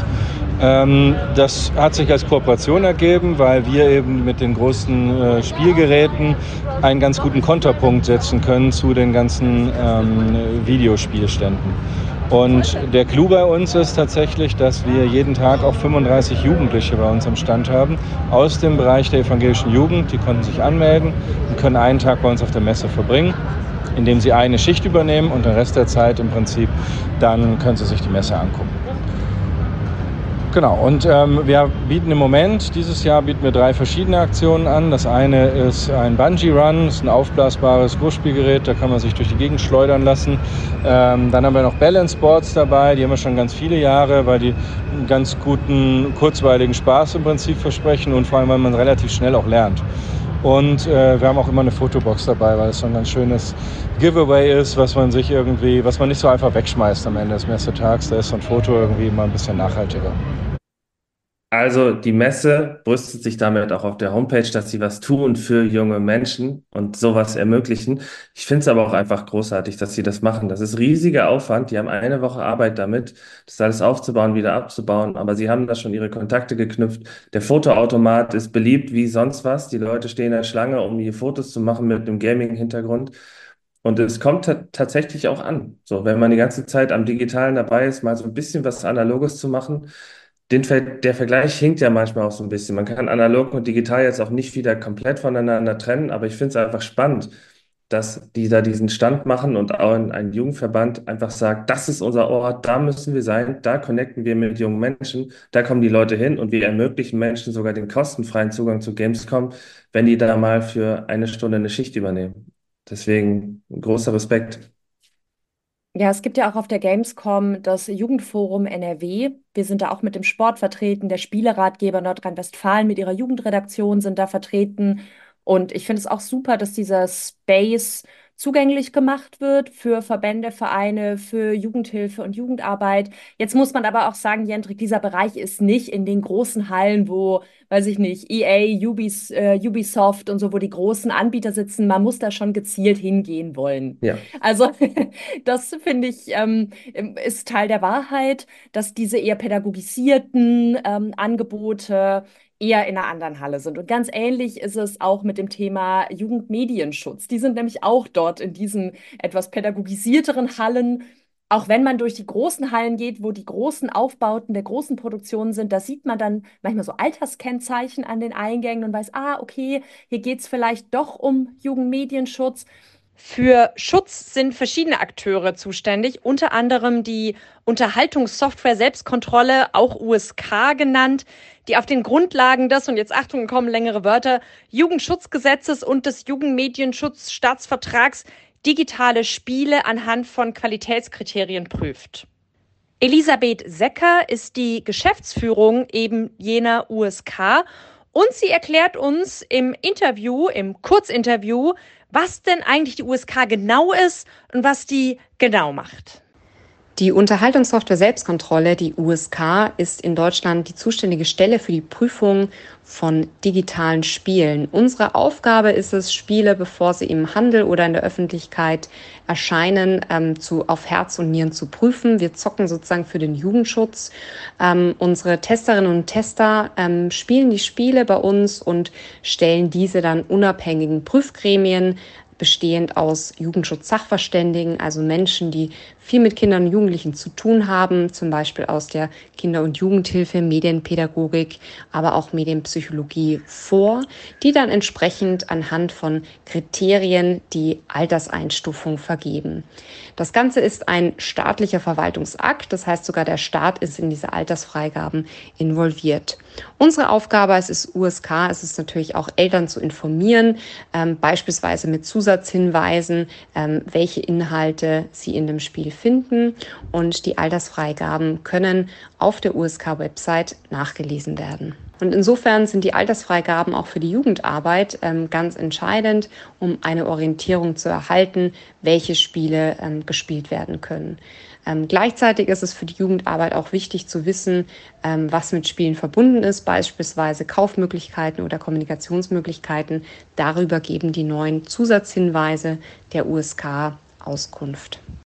Ähm, das hat sich als Kooperation ergeben, weil wir eben mit den großen äh, Spielgeräten einen ganz guten Konterpunkt setzen können zu den ganzen ähm, Videospielständen. Und der Clou bei uns ist tatsächlich, dass wir jeden Tag auch fünfunddreißig Jugendliche bei uns am Stand haben aus dem Bereich der evangelischen Jugend. Die konnten sich anmelden und können einen Tag bei uns auf der Messe verbringen, indem sie eine Schicht übernehmen und den Rest der Zeit im Prinzip, dann können sie sich die Messe angucken. Genau, und ähm, wir bieten im Moment, dieses Jahr bieten wir drei verschiedene Aktionen an. Das eine ist ein Bungee-Run, das ist ein aufblasbares Großspielgerät, da kann man sich durch die Gegend schleudern lassen. Ähm, dann haben wir noch Balance Boards dabei, die haben wir schon ganz viele Jahre, weil die einen ganz guten, kurzweiligen Spaß im Prinzip versprechen und vor allem, weil man relativ schnell auch lernt. Und äh, wir haben auch immer eine Fotobox dabei, weil es so ein ganz schönes Giveaway ist, was man sich irgendwie, was man nicht so einfach wegschmeißt am Ende des Messetags. Da ist so ein Foto irgendwie immer ein bisschen nachhaltiger. Also die Messe brüstet sich damit auch auf der Homepage, dass sie was tun für junge Menschen und sowas ermöglichen. Ich finde es aber auch einfach großartig, dass sie das machen. Das ist riesiger Aufwand. Die haben eine Woche Arbeit damit, das alles aufzubauen, wieder abzubauen. Aber sie haben da schon ihre Kontakte geknüpft. Der Fotoautomat ist beliebt wie sonst was. Die Leute stehen in der Schlange, um hier Fotos zu machen mit einem Gaming-Hintergrund. Und es kommt ta- tatsächlich auch an. So, wenn man die ganze Zeit am Digitalen dabei ist, mal so ein bisschen was Analoges zu machen. Den, Ver der Vergleich hinkt ja manchmal auch so ein bisschen. Man kann analog und digital jetzt auch nicht wieder komplett voneinander trennen, aber ich finde es einfach spannend, dass die da diesen Stand machen und auch ein, ein Jugendverband einfach sagt, das ist unser Ort, da müssen wir sein, da connecten wir mit jungen Menschen, da kommen die Leute hin und wir ermöglichen Menschen sogar den kostenfreien Zugang zu Gamescom, wenn die da mal für eine Stunde eine Schicht übernehmen. Deswegen großer Respekt. Ja, es gibt ja auch auf der Gamescom das Jugendforum N R W. Wir sind da auch mit dem Sport vertreten. Der Spieleratgeber Nordrhein-Westfalen mit ihrer Jugendredaktion sind da vertreten. Und ich finde es auch super, dass dieser Space zugänglich gemacht wird für Verbände, Vereine, für Jugendhilfe und Jugendarbeit. Jetzt muss man aber auch sagen, Jendrik, dieser Bereich ist nicht in den großen Hallen, wo, weiß ich nicht, E A, Ubis, äh, Ubisoft und so, wo die großen Anbieter sitzen. Man muss da schon gezielt hingehen wollen. Ja. Also das finde ich ähm, ist Teil der Wahrheit, dass diese eher pädagogisierten ähm, Angebote eher in einer anderen Halle sind. Und ganz ähnlich ist es auch mit dem Thema Jugendmedienschutz. Die sind nämlich auch dort in diesen etwas pädagogisierteren Hallen. Auch wenn man durch die großen Hallen geht, wo die großen Aufbauten der großen Produktionen sind, da sieht man dann manchmal so Alterskennzeichen an den Eingängen und weiß, ah, okay, hier geht es vielleicht doch um Jugendmedienschutz. Für Schutz sind verschiedene Akteure zuständig, unter anderem die Unterhaltungssoftware Selbstkontrolle, auch U S K genannt, die auf den Grundlagen des, und jetzt Achtung, kommen längere Wörter, Jugendschutzgesetzes und des Jugendmedienschutzstaatsvertrags digitale Spiele anhand von Qualitätskriterien prüft. Elisabeth Secker ist die Geschäftsführung eben jener U S K und sie erklärt uns im Interview, im Kurzinterview, was denn eigentlich die U S K genau ist und was die genau macht. Die Unterhaltungssoftware Selbstkontrolle, die U S K, ist in Deutschland die zuständige Stelle für die Prüfung von digitalen Spielen. Unsere Aufgabe ist es, Spiele, bevor sie im Handel oder in der Öffentlichkeit erscheinen, ähm, zu, auf Herz und Nieren zu prüfen. Wir zocken sozusagen für den Jugendschutz. Ähm, unsere Testerinnen und Tester ähm, spielen die Spiele bei uns und stellen diese dann unabhängigen Prüfgremien, bestehend aus Jugendschutzsachverständigen, also Menschen, die viel mit Kindern und Jugendlichen zu tun haben, zum Beispiel aus der Kinder- und Jugendhilfe, Medienpädagogik, aber auch Medienpsychologie vor, die dann entsprechend anhand von Kriterien die Alterseinstufung vergeben. Das Ganze ist ein staatlicher Verwaltungsakt, das heißt sogar der Staat ist in diese Altersfreigaben involviert. Unsere Aufgabe als U S K ist es natürlich auch, Eltern zu informieren, ähm, beispielsweise mit Zusatzhinweisen, ähm, welche Inhalte sie in dem Spiel finden, und die Altersfreigaben können auf der U S K-Website nachgelesen werden. Und insofern sind die Altersfreigaben auch für die Jugendarbeit ähm, ganz entscheidend, um eine Orientierung zu erhalten, welche Spiele ähm, gespielt werden können. Ähm, gleichzeitig ist es für die Jugendarbeit auch wichtig zu wissen, ähm, was mit Spielen verbunden ist, beispielsweise Kaufmöglichkeiten oder Kommunikationsmöglichkeiten. Darüber geben die neuen Zusatzhinweise der U S K Auskunft.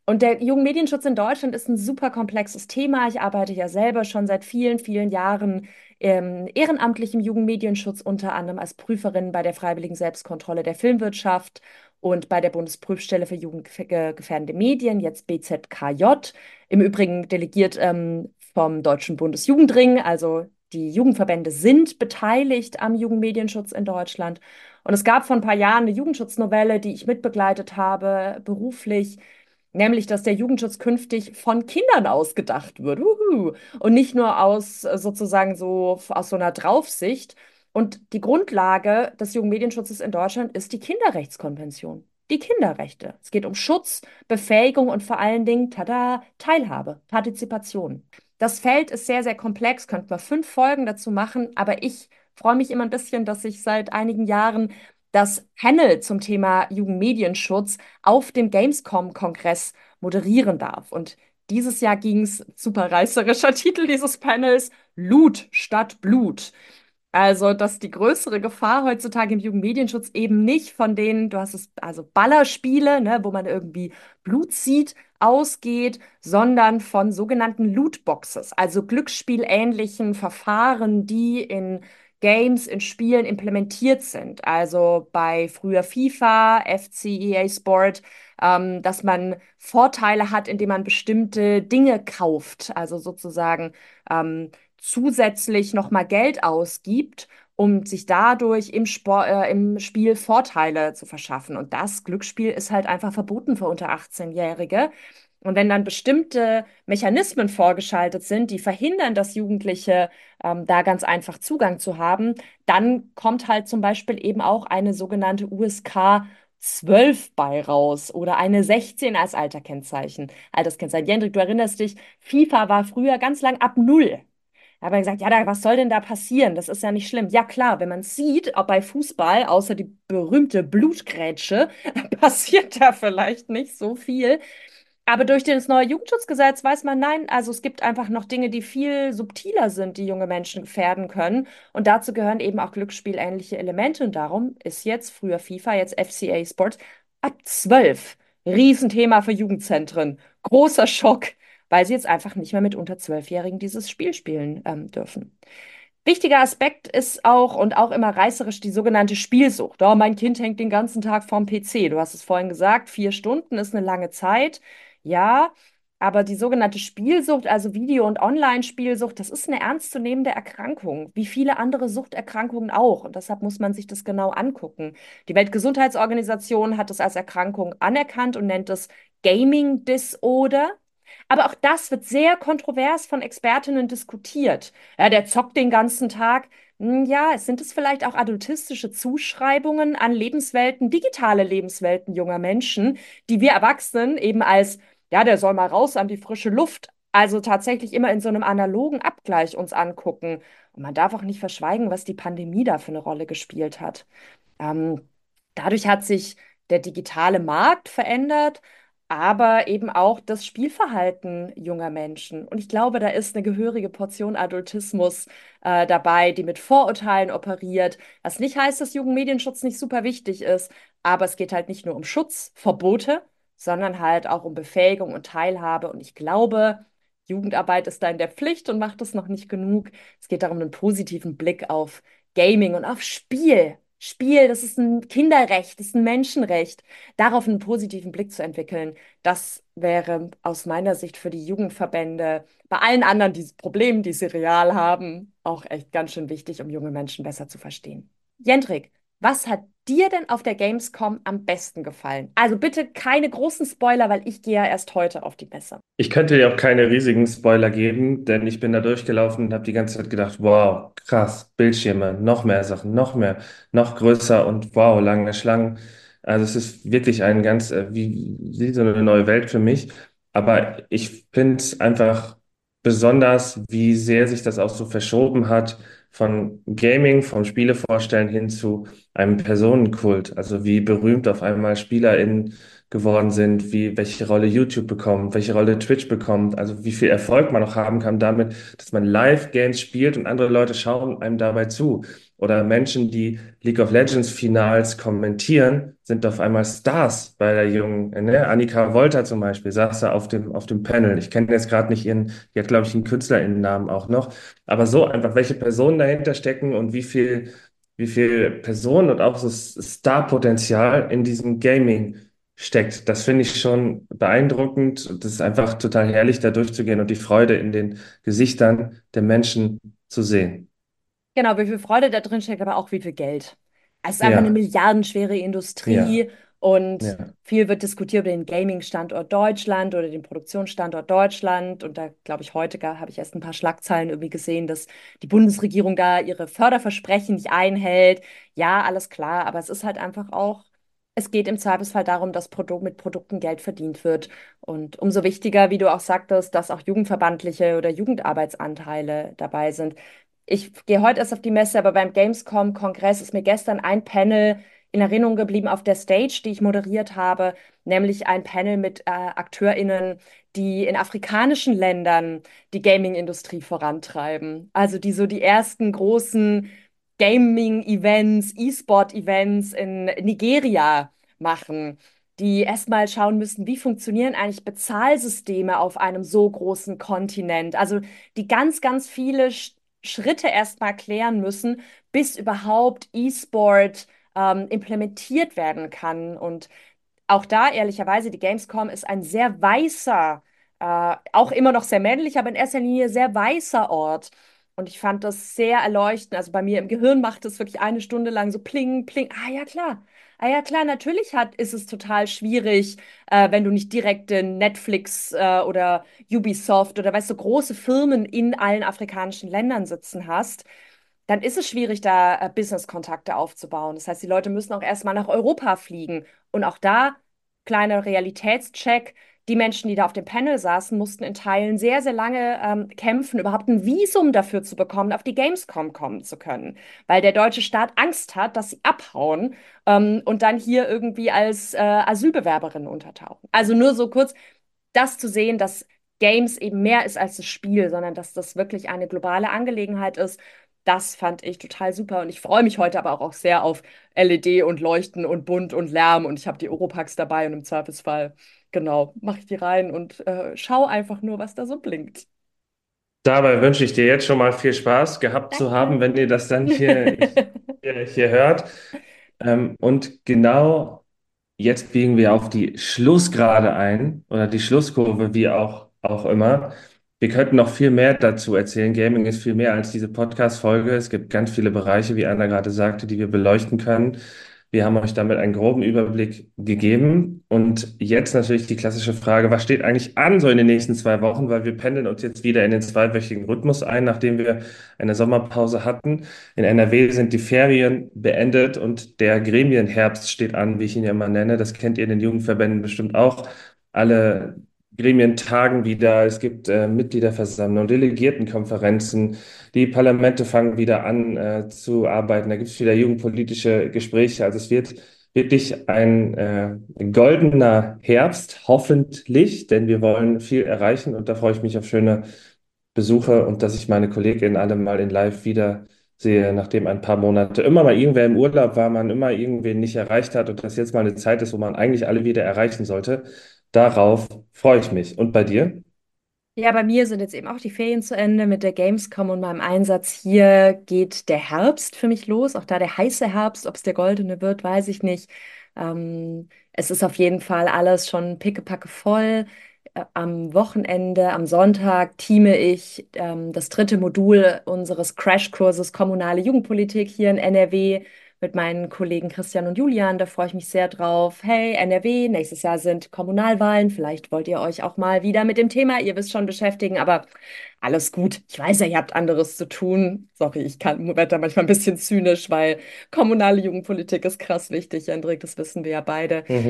Und der Jugendmedienschutz in Deutschland ist ein super komplexes Thema. Ich arbeite ja selber schon seit vielen, vielen Jahren ähm, ehrenamtlich im Jugendmedienschutz, unter anderem als Prüferin bei der Freiwilligen Selbstkontrolle der Filmwirtschaft und bei der Bundesprüfstelle für jugendgefährdende Medien, jetzt B Z K J. Im Übrigen delegiert ähm, vom Deutschen Bundesjugendring, also die Jugendverbände sind beteiligt am Jugendmedienschutz in Deutschland. Und es gab vor ein paar Jahren eine Jugendschutznovelle, die ich mitbegleitet habe, beruflich, nämlich, dass der Jugendschutz künftig von Kindern ausgedacht wird. Uhu. Und nicht nur aus äh, sozusagen so aus so einer Draufsicht. Und die Grundlage des Jugendmedienschutzes in Deutschland ist die Kinderrechtskonvention. Die Kinderrechte. Es geht um Schutz, Befähigung und vor allen Dingen, tada, Teilhabe, Partizipation. Das Feld ist sehr, sehr komplex, könnten wir fünf Folgen dazu machen, aber ich freue mich immer ein bisschen, dass ich seit einigen Jahren das Panel zum Thema Jugendmedienschutz auf dem Gamescom-Kongress moderieren darf. Und dieses Jahr ging es, super reißerischer Titel dieses Panels, Loot statt Blut. Also, dass die größere Gefahr heutzutage im Jugendmedienschutz eben nicht von denen, du hast es, also Ballerspiele, ne, wo man irgendwie Blut sieht, ausgeht, sondern von sogenannten Lootboxes, also glücksspielähnlichen Verfahren, die in Games, in Spielen implementiert sind. Also bei früher FIFA, F C E A Sport, ähm, dass man Vorteile hat, indem man bestimmte Dinge kauft, also sozusagen ähm, zusätzlich nochmal Geld ausgibt, um sich dadurch im Sport, äh, im Spiel Vorteile zu verschaffen. Und das Glücksspiel ist halt einfach verboten für unter achtzehn-Jährige. Und wenn dann bestimmte Mechanismen vorgeschaltet sind, die verhindern, dass Jugendliche ähm, da ganz einfach Zugang zu haben, dann kommt halt zum Beispiel eben auch eine sogenannte U S K zwölf bei raus oder eine sechzehn als Alterkennzeichen. Alterskennzeichen. Jendrik, du erinnerst dich, FIFA war früher ganz lang ab null. Da hat man gesagt, ja, da, was soll denn da passieren? Das ist ja nicht schlimm. Ja, klar, wenn man sieht, ob bei Fußball, außer die berühmte Blutgrätsche, passiert da vielleicht nicht so viel. Aber durch das neue Jugendschutzgesetz weiß man, nein, also es gibt einfach noch Dinge, die viel subtiler sind, die junge Menschen gefährden können. Und dazu gehören eben auch glücksspielähnliche Elemente. Und darum ist jetzt, früher FIFA, jetzt F C A Sport, ab zwölf. Riesenthema für Jugendzentren. Großer Schock, weil sie jetzt einfach nicht mehr mit unter zwölfjährigen dieses Spiel spielen ähm, dürfen. Wichtiger Aspekt ist auch und auch immer reißerisch die sogenannte Spielsucht. Oh, mein Kind hängt den ganzen Tag vorm P C. Du hast es vorhin gesagt, vier Stunden ist eine lange Zeit. Ja, aber die sogenannte Spielsucht, also Video- und Online-Spielsucht, das ist eine ernstzunehmende Erkrankung, wie viele andere Suchterkrankungen auch. Und deshalb muss man sich das genau angucken. Die Weltgesundheitsorganisation hat es als Erkrankung anerkannt und nennt es Gaming Disorder. Aber auch das wird sehr kontrovers von Expertinnen diskutiert. Ja, der zockt den ganzen Tag. Hm, ja, sind es vielleicht auch adultistische Zuschreibungen an Lebenswelten, digitale Lebenswelten junger Menschen, die wir Erwachsenen eben als, ja, der soll mal raus an die frische Luft, also tatsächlich immer in so einem analogen Abgleich uns angucken. Und man darf auch nicht verschweigen, was die Pandemie da für eine Rolle gespielt hat. Ähm, Dadurch hat sich der digitale Markt verändert, aber eben auch das Spielverhalten junger Menschen. Und ich glaube, da ist eine gehörige Portion Adultismus äh, dabei, die mit Vorurteilen operiert. Was nicht heißt, dass Jugendmedienschutz nicht super wichtig ist, aber es geht halt nicht nur um Schutz, Verbote, sondern halt auch um Befähigung und Teilhabe. Und ich glaube, Jugendarbeit ist da in der Pflicht und macht es noch nicht genug. Es geht darum, einen positiven Blick auf Gaming und auf Spiel. Spiel, das ist ein Kinderrecht, das ist ein Menschenrecht, darauf einen positiven Blick zu entwickeln. Das wäre aus meiner Sicht für die Jugendverbände bei allen anderen diese Problemen, die sie real haben, auch echt ganz schön wichtig, um junge Menschen besser zu verstehen. Jendrik, was hat dir denn auf der Gamescom am besten gefallen? Also bitte keine großen Spoiler, weil ich gehe ja erst heute auf die Messe. Ich könnte dir auch keine riesigen Spoiler geben, denn ich bin da durchgelaufen und habe die ganze Zeit gedacht, wow, krass, Bildschirme, noch mehr Sachen, noch mehr, noch größer und wow, lange Schlangen. Also es ist wirklich ein ganz, äh, wie, wie so eine neue Welt für mich. Aber ich finde es einfach besonders, wie sehr sich das auch so verschoben hat von Gaming, vom Spielevorstellen hin zu einem Personenkult. Also wie berühmt auf einmal SpielerInnen geworden sind, wie welche Rolle YouTube bekommt, welche Rolle Twitch bekommt, also wie viel Erfolg man auch haben kann damit, dass man Live-Games spielt und andere Leute schauen einem dabei zu. Oder Menschen, die League of Legends Finals kommentieren, sind auf einmal Stars bei der jungen, ne? Annika Wolter zum Beispiel, saß da auf dem, auf dem Panel. Ich kenne jetzt gerade nicht ihren, die hat, glaube ich, einen KünstlerInnennamen auch noch. Aber so einfach, welche Personen dahinter stecken und wie viel, wie viel Personen und auch so Star-Potenzial in diesem Gaming steckt. Das finde ich schon beeindruckend. Und das ist einfach total herrlich, da durchzugehen und die Freude in den Gesichtern der Menschen zu sehen. Genau, wie viel Freude da drin steckt, aber auch wie viel Geld. Es ist einfach eine Ja, milliardenschwere ja, Industrie und ja. viel wird diskutiert über den Gaming-Standort Deutschland oder den Produktionsstandort Deutschland. Und da glaube ich, heute gar- habe ich erst ein paar Schlagzeilen irgendwie gesehen, dass die Bundesregierung da ihre Förderversprechen nicht einhält. Ja, alles klar, aber es ist halt einfach auch, es geht im Zweifelsfall darum, dass Produ mit Produkten Geld verdient wird. Und umso wichtiger, wie du auch sagtest, dass auch jugendverbandliche oder Jugendarbeitsanteile dabei sind. Ich gehe heute erst auf die Messe, aber beim Gamescom-Kongress ist mir gestern ein Panel in Erinnerung geblieben auf der Stage, die ich moderiert habe, nämlich ein Panel mit äh, AkteurInnen, die in afrikanischen Ländern die Gaming-Industrie vorantreiben. Also die so die ersten großen Gaming-Events, E-Sport-Events in Nigeria machen, die erstmal schauen müssen, wie funktionieren eigentlich Bezahlsysteme auf einem so großen Kontinent. Also die ganz, ganz viele Sch- Schritte erstmal klären müssen, bis überhaupt E-Sport ähm, implementiert werden kann. Und auch da, ehrlicherweise, die Gamescom ist ein sehr weißer, äh, auch immer noch sehr männlich, aber in erster Linie sehr weißer Ort. Und ich fand das sehr erleuchtend. Also bei mir im Gehirn macht es wirklich eine Stunde lang so pling, pling. Ah ja, klar. Ah ja, klar, natürlich hat, ist es total schwierig, äh, wenn du nicht direkt in Netflix äh, oder Ubisoft oder weißt du, große Firmen in allen afrikanischen Ländern sitzen hast, dann ist es schwierig, da äh, Business-Kontakte aufzubauen. Das heißt, die Leute müssen auch erstmal nach Europa fliegen. Und auch da, kleiner Realitätscheck, die Menschen, die da auf dem Panel saßen, mussten in Teilen sehr, sehr lange ähm, kämpfen, überhaupt ein Visum dafür zu bekommen, auf die Gamescom kommen zu können. Weil der deutsche Staat Angst hat, dass sie abhauen ähm, und dann hier irgendwie als äh, Asylbewerberinnen untertauchen. Also nur so kurz, das zu sehen, dass Games eben mehr ist als das Spiel, sondern dass das wirklich eine globale Angelegenheit ist. Das fand ich total super und ich freue mich heute aber auch sehr auf L E D und Leuchten und Bunt und Lärm und ich habe die Oropax dabei und im Zweifelsfall, genau, mache ich die rein und äh, schau einfach nur, was da so blinkt. Dabei wünsche ich dir jetzt schon mal viel Spaß gehabt zu haben, Danke. wenn ihr das dann hier, hier, hier hört. Ähm, und genau jetzt biegen wir auf die Schlussgerade ein oder die Schlusskurve, wie auch, auch immer. Wir könnten noch viel mehr dazu erzählen. Gaming ist viel mehr als diese Podcast-Folge. Es gibt ganz viele Bereiche, wie Anna gerade sagte, die wir beleuchten können. Wir haben euch damit einen groben Überblick gegeben. Und jetzt natürlich die klassische Frage, was steht eigentlich an so in den nächsten zwei Wochen? Weil wir pendeln uns jetzt wieder in den zweiwöchigen Rhythmus ein, nachdem wir eine Sommerpause hatten. In N R W sind die Ferien beendet und der Gremienherbst steht an, wie ich ihn ja immer nenne. Das kennt ihr in den Jugendverbänden bestimmt auch. Alle Gremien tagen wieder. Es gibt äh, Mitgliederversammlungen, Delegiertenkonferenzen. Die Parlamente fangen wieder an äh, zu arbeiten. Da gibt es wieder jugendpolitische Gespräche. Also es wird wirklich ein äh, goldener Herbst, hoffentlich, denn wir wollen viel erreichen und da freue ich mich auf schöne Besuche und dass ich meine Kolleginnen alle mal in Live wieder sehe, nachdem ein paar Monate immer mal irgendwer im Urlaub war, man immer irgendwen nicht erreicht hat und das jetzt mal eine Zeit ist, wo man eigentlich alle wieder erreichen sollte. Darauf freue ich mich. Und bei dir? Ja, bei mir sind jetzt eben auch die Ferien zu Ende mit der Gamescom und meinem Einsatz hier geht der Herbst für mich los. Auch da der heiße Herbst, ob es der goldene wird, weiß ich nicht. Ähm, es ist auf jeden Fall alles schon pickepacke voll. Äh, Am Wochenende, am Sonntag teame ich ähm, das dritte Modul unseres Crashkurses Kommunale Jugendpolitik hier in N R W mit meinen Kollegen Christian und Julian. Da freue ich mich sehr drauf. Hey, N R W, nächstes Jahr sind Kommunalwahlen. Vielleicht wollt ihr euch auch mal wieder mit dem Thema, ihr wisst schon, beschäftigen, aber alles gut. Ich weiß ja, ihr habt anderes zu tun. Sorry, ich kann, werde da manchmal ein bisschen zynisch, weil kommunale Jugendpolitik ist krass wichtig, Hendrik, das wissen wir ja beide. Mhm.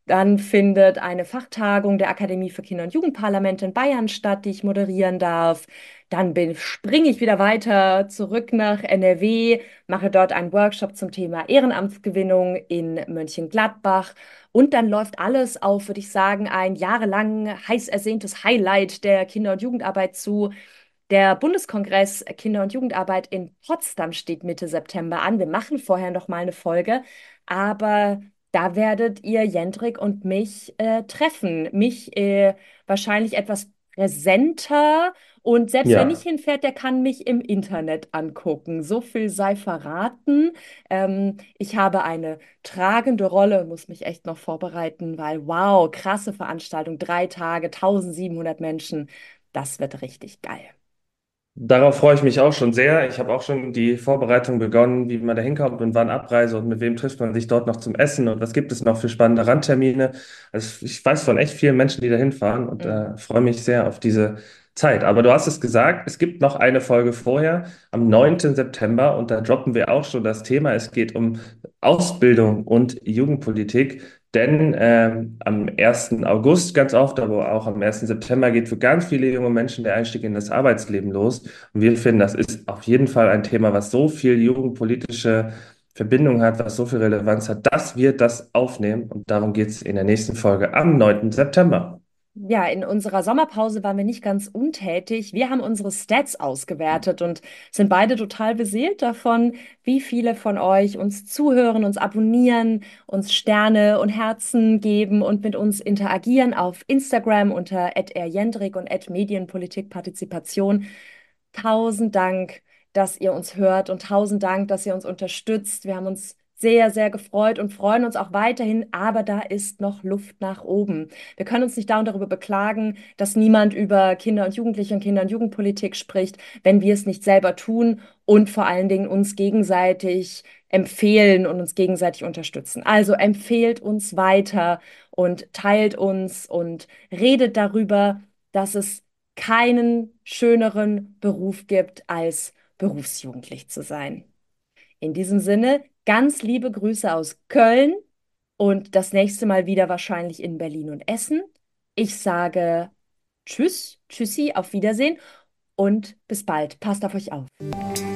Dann findet eine Fachtagung der Akademie für Kinder- und Jugendparlamente in Bayern statt, die ich moderieren darf. Dann bin, springe ich wieder weiter zurück nach N R W, mache dort einen Workshop zum Thema Ehrenamtsgewinnung in Mönchengladbach. Und dann läuft alles auf, würde ich sagen, ein jahrelang heiß ersehntes Highlight der Kinder- und Jugendarbeit zu. Der Bundeskongress Kinder- und Jugendarbeit in Potsdam steht Mitte September an. Wir machen vorher noch mal eine Folge, aber da werdet ihr Jendrik und mich äh, treffen. Mich äh, wahrscheinlich etwas präsenter, und selbst wer nicht Ja, hinfährt, der kann mich im Internet angucken. So viel sei verraten. Ähm, ich habe eine tragende Rolle und muss mich echt noch vorbereiten, weil wow, krasse Veranstaltung, drei Tage, tausendsiebenhundert Menschen. Das wird richtig geil. darauf freue ich mich auch schon sehr. Ich habe auch schon die Vorbereitung begonnen, wie man da hinkommt und wann Abreise und mit wem trifft man sich dort noch zum Essen und was gibt es noch für spannende Randtermine. Also ich weiß von echt vielen Menschen, die da hinfahren und Mhm. äh, freue mich sehr auf diese Zeit. Aber du hast es gesagt, es gibt noch eine Folge vorher, am neunten September, und da droppen wir auch schon das Thema. Es geht um Ausbildung und Jugendpolitik. Denn ähm, am ersten August ganz oft, aber auch am ersten September geht für ganz viele junge Menschen der Einstieg in das Arbeitsleben los. Und wir finden, das ist auf jeden Fall ein Thema, was so viel jugendpolitische Verbindung hat, was so viel Relevanz hat, dass wir das aufnehmen. Und darum geht es in der nächsten Folge am neunten September. Ja, in unserer Sommerpause waren wir nicht ganz untätig. Wir haben unsere Stats ausgewertet und sind beide total beseelt davon, wie viele von euch uns zuhören, uns abonnieren, uns Sterne und Herzen geben und mit uns interagieren auf Instagram unter at erjendrik und at medienpolitikpartizipation. Tausend Dank, dass ihr uns hört, und tausend Dank, dass ihr uns unterstützt. Wir haben uns sehr, sehr gefreut und freuen uns auch weiterhin, aber da ist noch Luft nach oben. Wir können uns nicht dauernd darüber beklagen, dass niemand über Kinder und Jugendliche und Kinder- und Jugendpolitik spricht, wenn wir es nicht selber tun und vor allen Dingen uns gegenseitig empfehlen und uns gegenseitig unterstützen. Also empfehlt uns weiter und teilt uns und redet darüber, dass es keinen schöneren Beruf gibt, als berufsjugendlich zu sein. In diesem Sinne, ganz liebe Grüße aus Köln und das nächste Mal wieder wahrscheinlich in Berlin und Essen. Ich sage Tschüss, Tschüssi, auf Wiedersehen und bis bald. Passt auf euch auf.